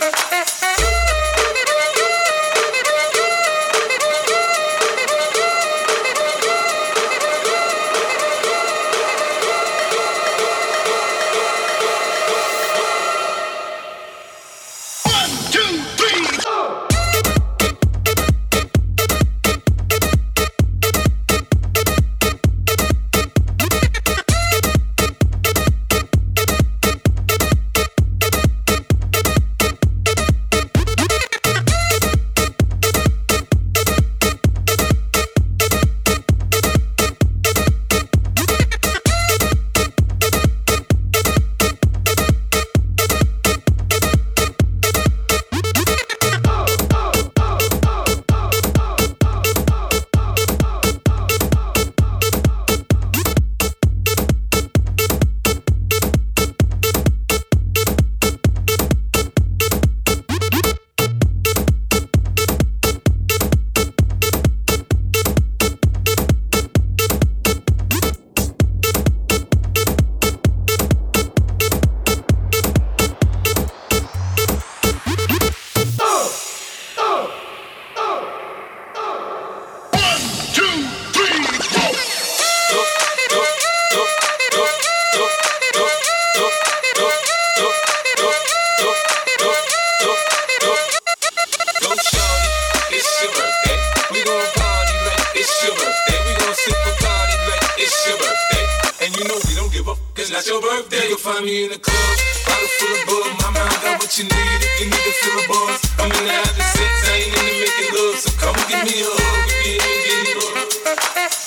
It's not your birthday. You can find me in the club, bottle full of bug. My mind got what you need if you need to fill a buzz. I'm in the having sex, I ain't into making love. So come give me a hug if you ain't getting love.